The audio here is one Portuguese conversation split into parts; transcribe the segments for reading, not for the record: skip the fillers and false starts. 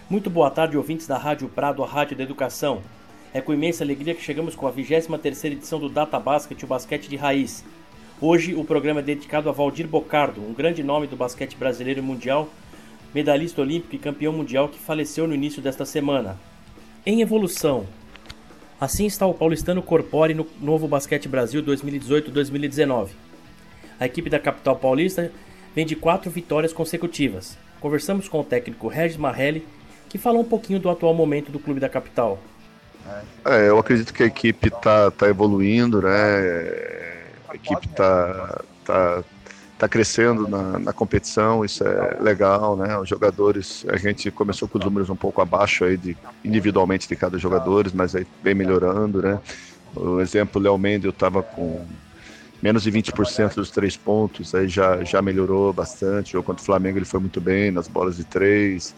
Muito boa tarde, ouvintes da Rádio Prado, a Rádio da Educação. É com imensa alegria que chegamos com a 23ª edição do Data Basket, o basquete de raiz. Hoje o programa é dedicado a Valdir Bocardo, um grande nome do basquete brasileiro e mundial, medalhista olímpico e campeão mundial que faleceu no início desta semana. Em evolução. Assim está o paulistano Corpore no Novo Basquete Brasil 2018-2019. A equipe da capital paulista vem de 4 vitórias consecutivas. Conversamos com o técnico Regis Marrelli, que falou um pouquinho do atual momento do clube da capital. Eu acredito que a equipe tá evoluindo, né? A equipe tá crescendo na competição, isso é legal, né? Os jogadores, a gente começou com os números um pouco abaixo aí individualmente de cada jogador, mas aí vem melhorando, né? O exemplo, o Léo Mendel estava com menos de 20% dos 3 pontos, aí já melhorou bastante. O jogo contra o Flamengo ele foi muito bem nas bolas de 3.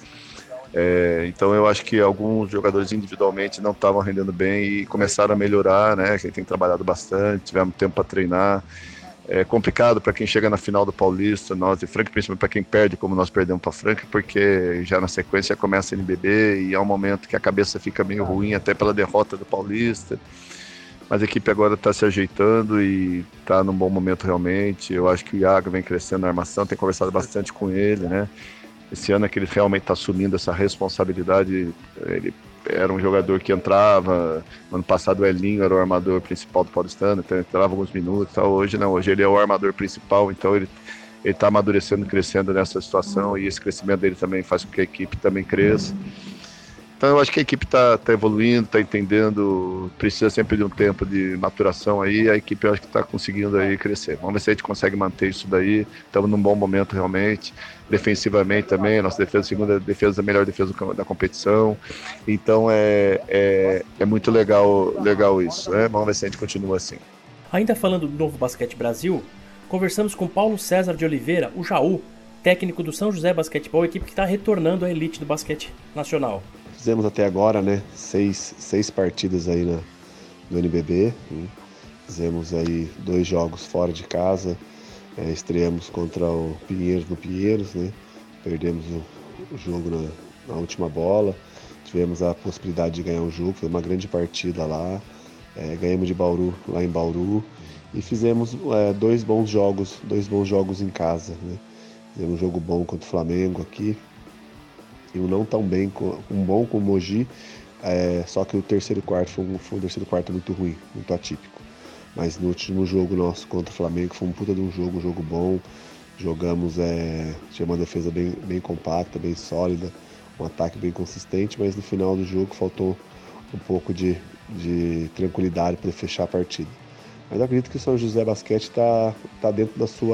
Então eu acho que alguns jogadores individualmente não estavam rendendo bem e começaram a melhorar, né? A gente tem trabalhado bastante, tivemos tempo para treinar. É complicado para quem chega na final do Paulista, nós de Franca, principalmente para quem perde, como nós perdemos para Franca, porque já na sequência começa a NBB e é um momento que a cabeça fica meio ruim até pela derrota do Paulista. Mas a equipe agora está se ajeitando e está num bom momento realmente. Eu acho que o Iago vem crescendo na armação, tenho conversado bastante com ele, né? Esse ano é que ele realmente está assumindo essa responsabilidade. Ele era um jogador que entrava. Ano passado o Elinho era o armador principal do Paulistano, então entrava alguns minutos. Hoje não, hoje ele é o armador principal, então ele está amadurecendo, crescendo nessa situação e esse crescimento dele também faz com que a equipe também cresça. Então eu acho que a equipe está evoluindo, está entendendo, precisa sempre de um tempo de maturação aí, a equipe eu acho que está conseguindo aí crescer. Vamos ver se a gente consegue manter isso daí, estamos num bom momento realmente, defensivamente também, a nossa defesa, segunda defesa, a melhor defesa da competição, então é muito legal isso, né? Vamos ver se a gente continua assim. Ainda falando do Novo Basquete Brasil, conversamos com Paulo César de Oliveira, o Jaú, técnico do São José Basquetebol, equipe que está retornando à elite do basquete nacional. Fizemos até agora, né, seis partidas aí no NBB, né? Fizemos aí 2 jogos fora de casa, estreamos contra o Pinheiros no Pinheiros, né? Perdemos o jogo na última bola, tivemos a possibilidade de ganhar um jogo, foi uma grande partida lá, ganhamos de Bauru lá em Bauru e fizemos 2 bons jogos em casa, né? Fizemos um jogo bom contra o Flamengo aqui, e um não tão bem, um bom com o Mogi, só que o terceiro quarto foi um terceiro quarto muito ruim, muito atípico. Mas no último jogo nosso contra o Flamengo foi um puta de um jogo bom, jogamos, tinha uma defesa bem compacta, bem sólida, um ataque bem consistente, mas no final do jogo faltou um pouco de tranquilidade para fechar a partida. Mas eu acredito que o São José Basquete está dentro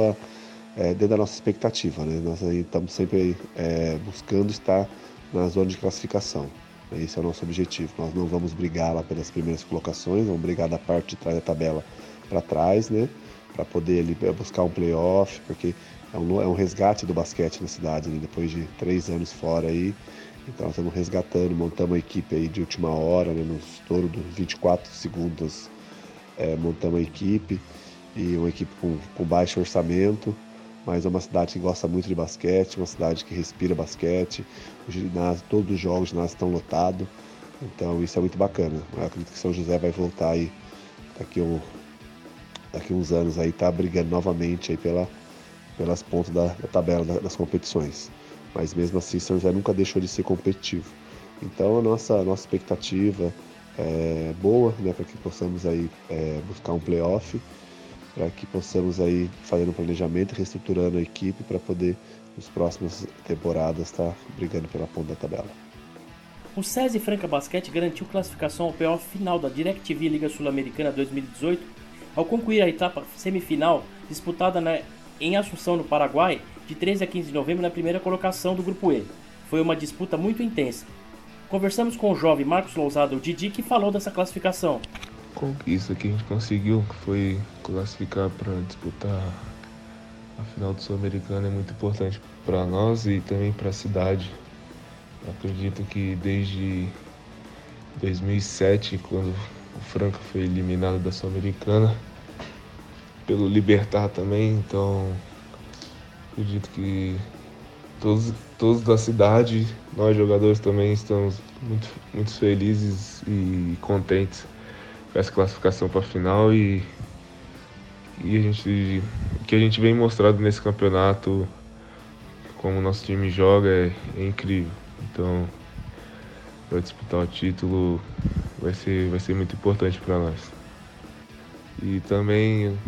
dentro da nossa expectativa, né? Nós aí estamos sempre buscando estar na zona de classificação. Esse é o nosso objetivo. Nós não vamos brigar lá pelas primeiras colocações, vamos brigar da parte de trás da tabela para trás, né? Para poder ali buscar um playoff, porque é um resgate do basquete na cidade, né? Depois de 3 anos fora aí. Então nós estamos resgatando, montamos uma equipe aí de última hora, né? No estouro dos 24 segundos, montamos a equipe, e uma equipe com baixo orçamento, mas é uma cidade que gosta muito de basquete, uma cidade que respira basquete, o ginásio, todos os jogos, o ginásio estão lotados, então isso é muito bacana. Eu acredito que São José vai voltar aí daqui uns anos aí, tá brigando novamente aí pelas pontas da tabela das competições, mas mesmo assim São José nunca deixou de ser competitivo. Então a nossa expectativa é boa, né, para que possamos aí buscar um playoff, para que possamos aí fazer um planejamento, reestruturando a equipe para poder, nas próximas temporadas, estar brigando pela ponta da tabela. O SESI Franca Basquete garantiu classificação ao playoff final da DirecTV Liga Sul-Americana 2018 ao concluir a etapa semifinal disputada em Assunção, no Paraguai, de 13 a 15 de novembro, na primeira colocação do Grupo E. Foi uma disputa muito intensa. Conversamos com o jovem Marcos Lousada, o Didi, que falou dessa classificação. Conquista que a gente conseguiu, que foi classificar para disputar a final do Sul-Americano, é muito importante para nós e também para a cidade. Eu acredito que desde 2007, quando o Franca foi eliminado da Sul-Americana, pelo Libertad também, então acredito que todos da cidade, nós jogadores também estamos muito felizes e contentes com essa classificação para a final e o que a gente vem mostrado nesse campeonato, como o nosso time joga, é incrível. Então, para disputar o título vai ser muito importante para nós. E também,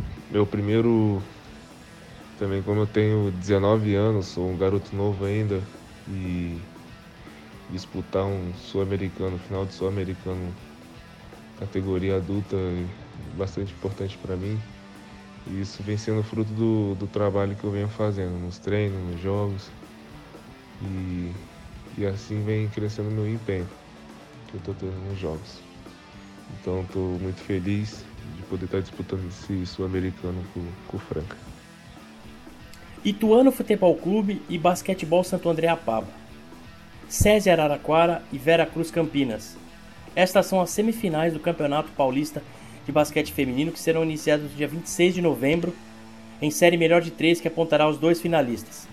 também como eu tenho 19 anos, sou um garoto novo ainda, e disputar um sul-americano, final de sul-americano, categoria adulta, é bastante importante para mim. E isso vem sendo fruto do trabalho que eu venho fazendo, nos treinos, nos jogos. E assim vem crescendo meu empenho que eu estou tendo nos jogos. Então estou muito feliz de poder estar disputando esse sul-americano com o Franca. Ituano Futebol Clube e Basquetebol Santo André Apaba. SESI Araraquara e Vera Cruz Campinas. Estas são as semifinais do Campeonato Paulista de Basquete Feminino, que serão iniciadas no dia 26 de novembro, em série melhor de 3, que apontará os 2 finalistas.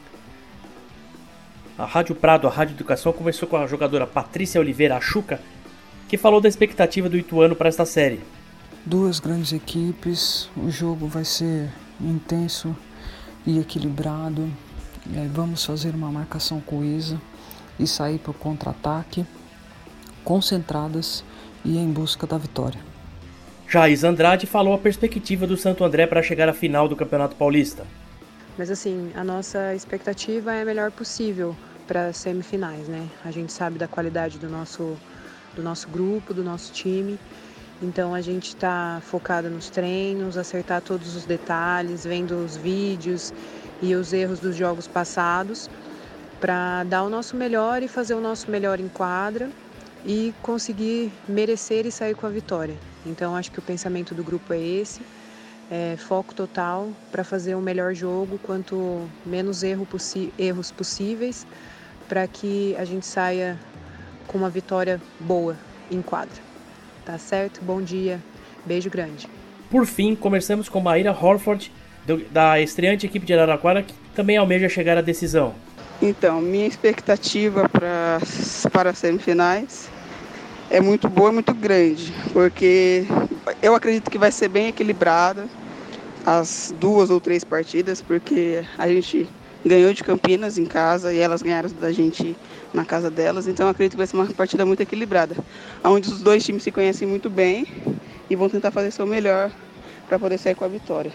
A Rádio Prado, a Rádio Educação, conversou com a jogadora Patrícia Oliveira, a Chuca, que falou da expectativa do Ituano para esta série. 2 grandes equipes, o jogo vai ser intenso e equilibrado. Vamos fazer uma marcação coesa e sair para o contra-ataque, concentradas e em busca da vitória. Jaís Andrade falou a perspectiva do Santo André para chegar à final do Campeonato Paulista. Mas assim, a nossa expectativa é a melhor possível para as semifinais, né? A gente sabe da qualidade do nosso grupo, do nosso time. Então a gente está focado nos treinos, acertar todos os detalhes, vendo os vídeos e os erros dos jogos passados, para dar o nosso melhor e fazer o nosso melhor em quadra e conseguir merecer e sair com a vitória. Então acho que o pensamento do grupo é esse, foco total para fazer o melhor jogo, quanto menos erros possíveis, para que a gente saia com uma vitória boa em quadra. Tá certo? Bom dia, beijo grande. Por fim, conversamos com Maíra Horford, da estreante equipe de Araraquara, que também almeja chegar à decisão. Então, minha expectativa para as semifinais é muito boa e muito grande, porque eu acredito que vai ser bem equilibrada as 2 ou 3 partidas, porque a gente ganhou de Campinas em casa e elas ganharam da gente na casa delas, então eu acredito que vai ser uma partida muito equilibrada, onde os 2 times se conhecem muito bem e vão tentar fazer seu melhor para poder sair com a vitória.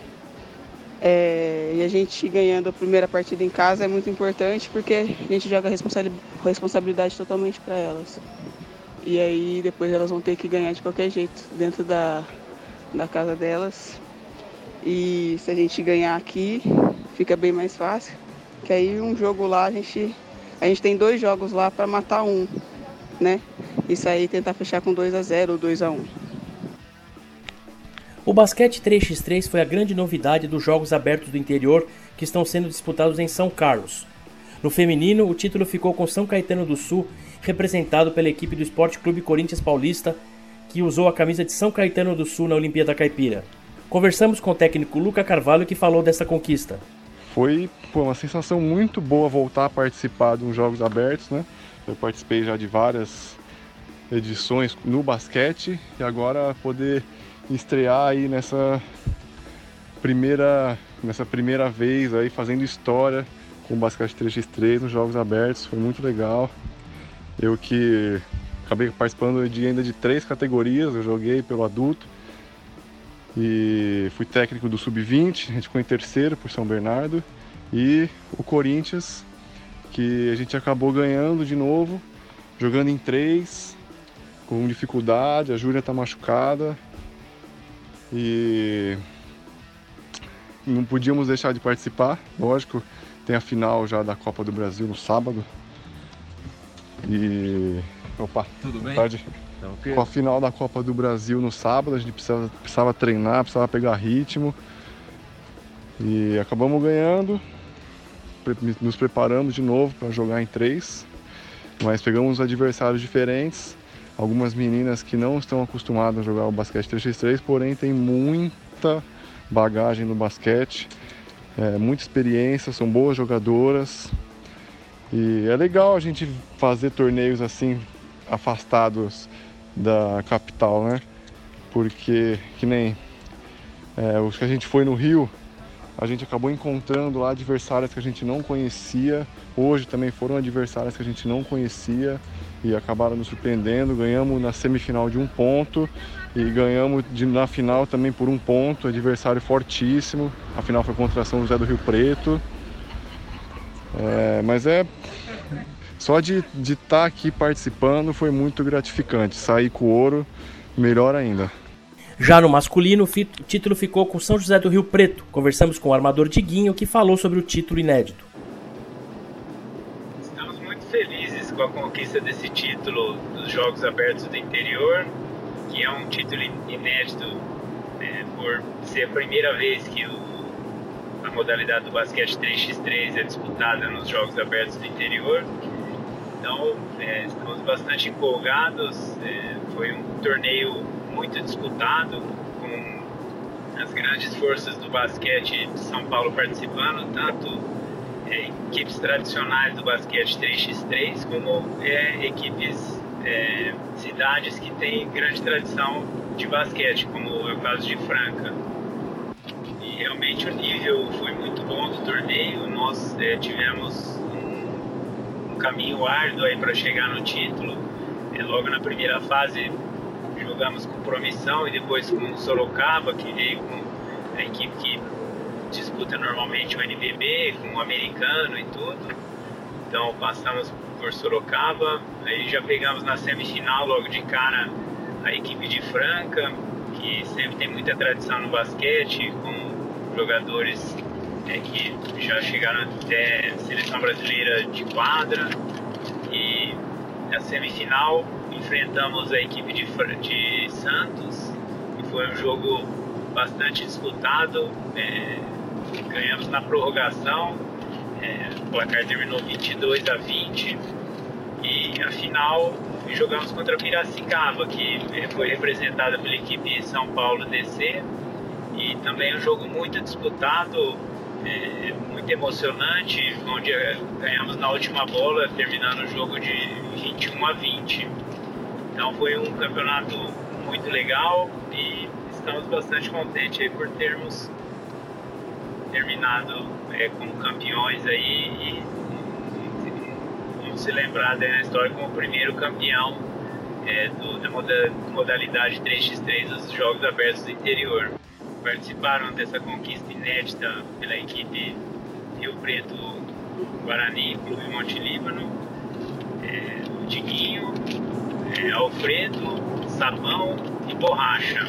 E a gente ganhando a primeira partida em casa é muito importante, porque a gente joga a responsabilidade totalmente para elas. E aí depois elas vão ter que ganhar de qualquer jeito, dentro da casa delas. E se a gente ganhar aqui, fica bem mais fácil. Que aí um jogo lá, a gente tem 2 jogos lá para matar um, né? Isso aí tentar fechar com 2-0 ou 2-1. O basquete 3x3 foi a grande novidade dos Jogos Abertos do Interior, que estão sendo disputados em São Carlos. No feminino, o título ficou com São Caetano do Sul, representado pela equipe do Esporte Clube Corinthians Paulista, que usou a camisa de São Caetano do Sul na Olimpíada Caipira. Conversamos com o técnico Luca Carvalho, que falou dessa conquista. Foi uma sensação muito boa voltar a participar de uns Jogos Abertos, né? Eu participei já de várias edições no basquete e agora poder estrear aí nessa primeira vez aí fazendo história com o basquete 3x3 nos Jogos Abertos, foi muito legal. Eu que acabei participando ainda de 3 categorias, eu joguei pelo adulto e fui técnico do Sub-20, a gente ficou em terceiro por São Bernardo, e o Corinthians, que a gente acabou ganhando de novo, jogando em 3, com dificuldade, a Júlia tá machucada e não podíamos deixar de participar, lógico, tem a final já da Copa do Brasil no sábado. E... Opa, tudo bem? Tarde. Com a final da Copa do Brasil no sábado, a gente precisava treinar, precisava pegar ritmo. E acabamos ganhando, nos preparamos de novo para jogar em 3, mas pegamos adversários diferentes, algumas meninas que não estão acostumadas a jogar o basquete 3x3, porém tem muita bagagem no basquete, muita experiência, são boas jogadoras, E é legal a gente fazer torneios assim, afastados da capital, né? Porque, que nem os que a gente foi no Rio, a gente acabou encontrando lá adversárias que a gente não conhecia. Hoje também foram adversárias que a gente não conhecia e acabaram nos surpreendendo. Ganhamos na semifinal de 1 ponto e ganhamos na final também por 1 ponto, adversário fortíssimo. A final foi contra São José do Rio Preto. Mas só de estar aqui participando foi muito gratificante. Sair com ouro, melhor ainda. Já no masculino, o título ficou com São José do Rio Preto. Conversamos com o armador Diguinho, que falou sobre o título inédito. Estamos muito felizes com a conquista desse título dos Jogos Abertos do Interior, que é um título inédito por ser a primeira vez que a modalidade do basquete 3x3 é disputada nos Jogos Abertos do Interior. Então, estamos bastante empolgados. Foi um torneio muito disputado, com as grandes forças do basquete de São Paulo participando, tanto equipes tradicionais do basquete 3x3, como equipes, cidades que têm grande tradição de basquete, como é o caso de Franca. E realmente o nível foi muito bom do torneio. Nós tivemos um caminho árduo aí para chegar no título. Logo na primeira fase jogamos com Promissão e depois com o Sorocaba, que veio com a equipe que disputa normalmente o NBB, com o Americano e tudo. Então passamos por Sorocaba, aí já pegamos na semifinal logo de cara a equipe de Franca, que sempre tem muita tradição no basquete, com jogadores que já chegaram até a seleção brasileira de quadra. E na semifinal enfrentamos a equipe de Santos, e foi um jogo bastante disputado. Ganhamos na prorrogação, o placar terminou 22-20, e a final jogamos contra Piracicaba, que foi representada pela equipe São Paulo DC, e também um jogo muito disputado, muito emocionante, onde ganhamos na última bola, terminando o jogo de 21-20. Então foi um campeonato muito legal e estamos bastante contentes aí por termos terminado como campeões aí, e vamos se lembrar da história como o primeiro campeão da modalidade 3x3 dos Jogos Abertos do Interior. Participaram dessa conquista inédita pela equipe Rio Preto, Guarani e Clube Monte Líbano, o Diguinho, Alfredo, Sabão e Borracha.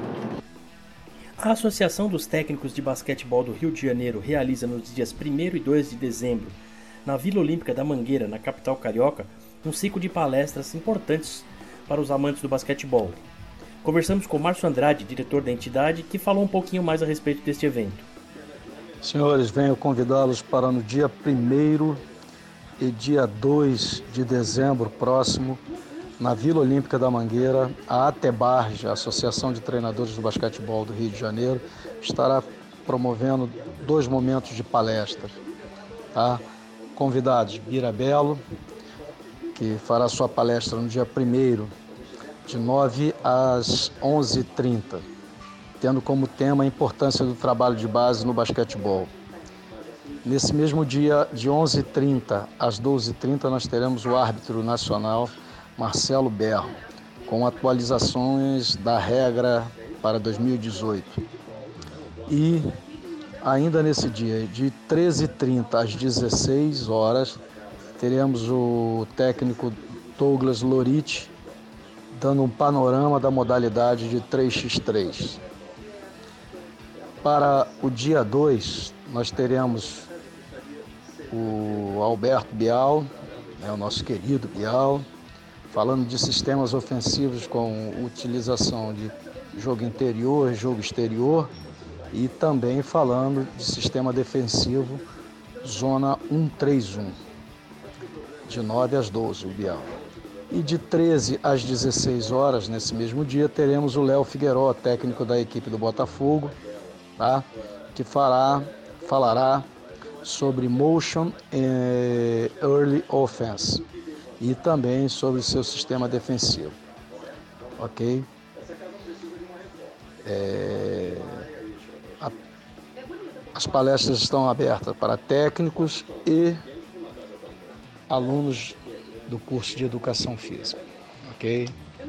A Associação dos Técnicos de Basquetebol do Rio de Janeiro realiza nos dias 1º e 2 de dezembro, na Vila Olímpica da Mangueira, na capital carioca, um ciclo de palestras importantes para os amantes do basquetebol. Conversamos com Márcio Andrade, diretor da entidade, que falou um pouquinho mais a respeito deste evento. Senhores, venho convidá-los para no dia 1º e dia 2 de dezembro próximo, na Vila Olímpica da Mangueira, a ATEBARJ, a Associação de Treinadores do Basquetebol do Rio de Janeiro, estará promovendo 2 momentos de palestras. Tá? Convidados, Bira Belo, que fará sua palestra no dia 1º, de 9 às 11h30, tendo como tema a importância do trabalho de base no basquetebol. Nesse mesmo dia, de 11h30 às 12h30, nós teremos o árbitro nacional Marcelo Berro, com atualizações da regra para 2018. E ainda nesse dia, de 13h30 às 16h, teremos o técnico Douglas Lorite dando um panorama da modalidade de 3x3. Para o dia 2, nós teremos o Alberto Bial, o nosso querido Bial, falando de sistemas ofensivos com utilização de jogo interior, jogo exterior, e também falando de sistema defensivo, zona 1-3-1, de 9 às 12, o Bial. E de 13 às 16h, nesse mesmo dia, teremos o Léo Figueiró, técnico da equipe do Botafogo, tá? Que falará sobre motion early offense e também sobre seu sistema defensivo, ok? As palestras estão abertas para técnicos e alunos do curso de Educação Física, ok?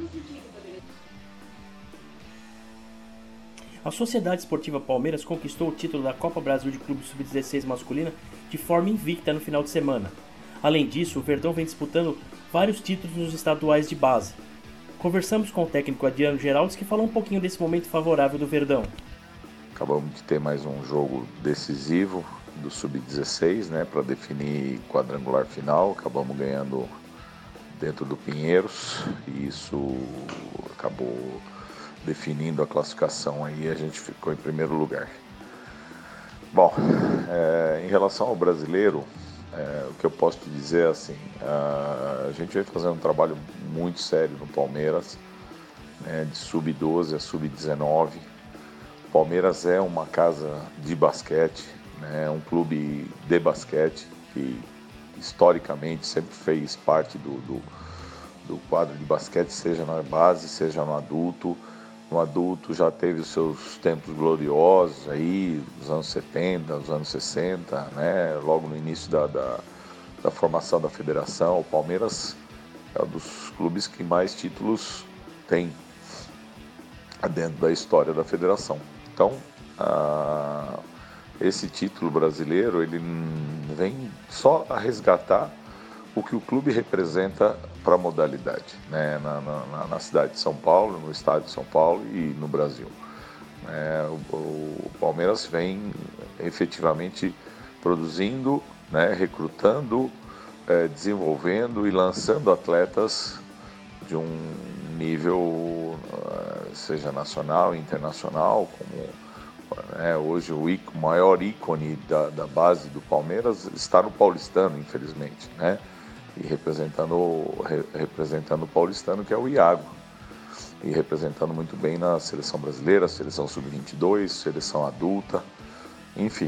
A Sociedade Esportiva Palmeiras conquistou o título da Copa Brasil de Clube Sub-16 masculina de forma invicta no final de semana. Além disso, o Verdão vem disputando vários títulos nos estaduais de base. Conversamos com o técnico Adriano Geraldes, que falou um pouquinho desse momento favorável do Verdão. Acabamos de ter mais um jogo decisivo do Sub-16, né, para definir quadrangular final. Acabamos ganhando dentro do Pinheiros e isso acabou definindo a classificação aí, a gente ficou em primeiro lugar. Bom, em relação ao brasileiro, o que eu posso te dizer assim, a gente vem fazendo um trabalho muito sério no Palmeiras, né, de sub-12 a sub-19. Palmeiras é uma casa de basquete, né, um clube de basquete que historicamente sempre fez parte do quadro de basquete, seja na base, seja no adulto. No adulto já teve os seus tempos gloriosos aí, nos anos 70, nos anos 60, né? Logo no início da formação da federação. O Palmeiras é um dos clubes que mais títulos tem dentro da história da federação. Então, esse título brasileiro, ele vem só a resgatar o que o clube representa para a modalidade, né? Na cidade de São Paulo, no estado de São Paulo e no Brasil. O Palmeiras vem efetivamente produzindo, né, recrutando, desenvolvendo e lançando atletas de um nível, seja nacional e internacional, como hoje o maior ícone da base do Palmeiras está no Paulistano, infelizmente, né? E representando o paulistano, que é o Iago, e representando muito bem na seleção brasileira, seleção sub-22, seleção adulta, enfim,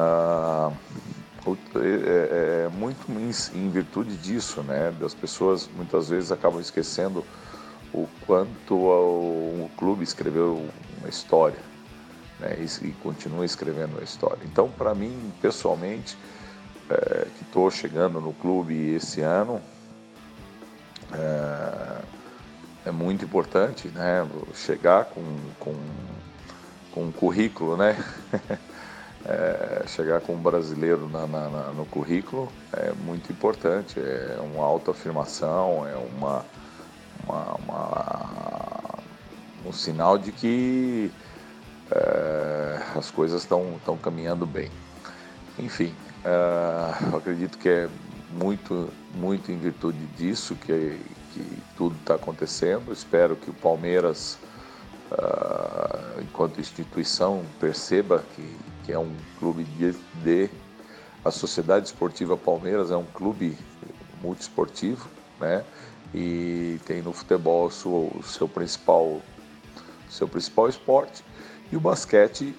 muito em virtude disso, né? As pessoas muitas vezes acabam esquecendo o quanto o clube escreveu uma história, né? E continua escrevendo uma história. Então, para mim, pessoalmente, que estou chegando no clube esse ano, é muito importante, né, chegar com um currículo, né, chegar com um brasileiro no currículo é muito importante, é uma autoafirmação, é um sinal de que as coisas estão caminhando bem. Enfim, eu acredito que é muito em virtude disso que tudo está acontecendo. Espero que o Palmeiras, enquanto instituição, perceba que é um clube a Sociedade Esportiva Palmeiras é um clube multiesportivo, né? E tem no futebol o seu principal esporte, e o basquete,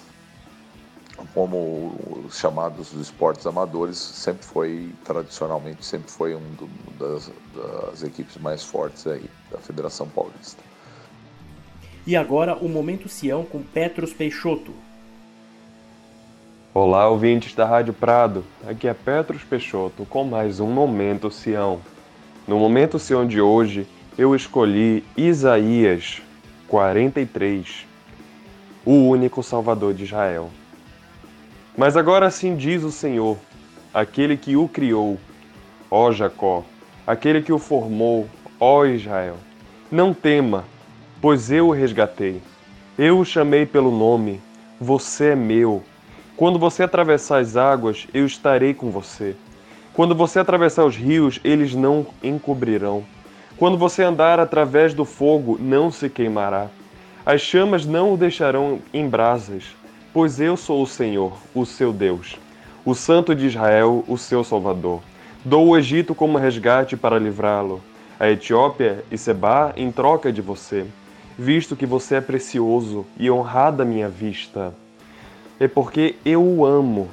como os chamados dos esportes amadores, tradicionalmente foi das equipes mais fortes aí da Federação Paulista. E agora o Momento Sião com Petros Peixoto. Olá, ouvintes da Rádio Prado, aqui é Petros Peixoto com mais um Momento Sião. No Momento Sião de hoje, eu escolhi Isaías 43, o único Salvador de Israel. Mas agora assim diz o Senhor, aquele que o criou, ó Jacó, aquele que o formou, ó Israel. Não tema, pois eu o resgatei. Eu o chamei pelo nome, você é meu. Quando você atravessar as águas, eu estarei com você. Quando você atravessar os rios, eles não encobrirão. Quando você andar através do fogo, não se queimará. As chamas não o deixarão em brasas. Pois eu sou o Senhor, o seu Deus, o Santo de Israel, o seu Salvador. Dou o Egito como resgate para livrá-lo, a Etiópia e Sebá em troca de você, visto que você é precioso e honrado à minha vista. É porque eu o amo,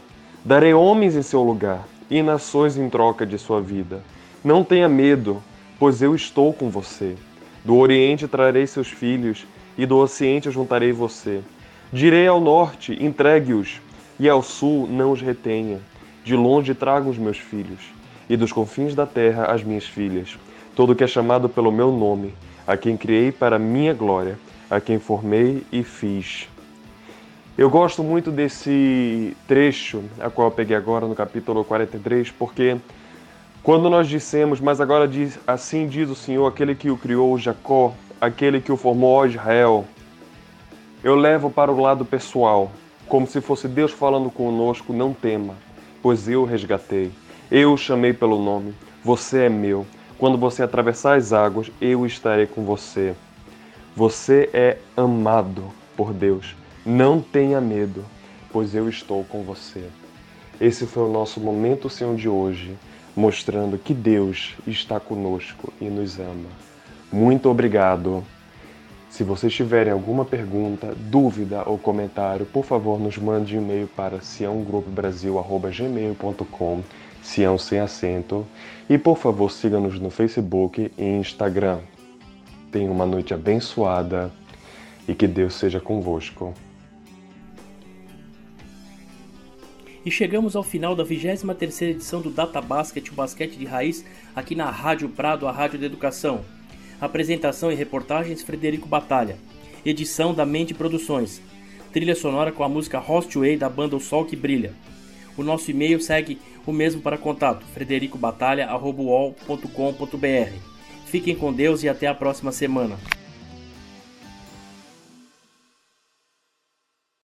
Darei homens em seu lugar e nações em troca de sua vida. Não tenha medo, pois eu estou com você. Do Oriente trarei seus filhos, e do Ocidente juntarei você. Direi ao Norte, entregue-os, e ao Sul não os retenha. De longe trago os meus filhos, e dos confins da terra as minhas filhas. Todo que é chamado pelo meu nome, a quem criei para minha glória, a quem formei e fiz. Eu gosto muito desse trecho, a qual eu peguei agora no capítulo 43, porque quando nós dissemos, mas agora diz, assim diz o Senhor, aquele que o criou, Jacó, aquele que o formou, Israel, eu levo para o lado pessoal, como se fosse Deus falando conosco, não tema, pois eu o resgatei, eu o chamei pelo nome, você é meu. Quando você atravessar as águas, eu estarei com você. Você é amado por Deus. Não tenha medo, pois eu estou com você. Esse foi o nosso Momento Senhor de hoje, mostrando que Deus está conosco e nos ama. Muito obrigado. Se vocês tiverem alguma pergunta, dúvida ou comentário, por favor, nos mande um e-mail para siãogrupobrasil@gmail.com, Sião sem acento, e por favor, siga-nos no Facebook e Instagram. Tenha uma noite abençoada e que Deus seja convosco. E chegamos ao final da 23ª edição do Data Basket, o basquete de raiz, aqui na Rádio Prado, a Rádio da Educação. Apresentação e reportagens, Frederico Batalha. Edição da Mente Produções. Trilha sonora com a música Host Way da banda O Sol que Brilha. O nosso e-mail segue o mesmo para contato, fredericobatalha@uol.com.br. Fiquem com Deus e até a próxima semana.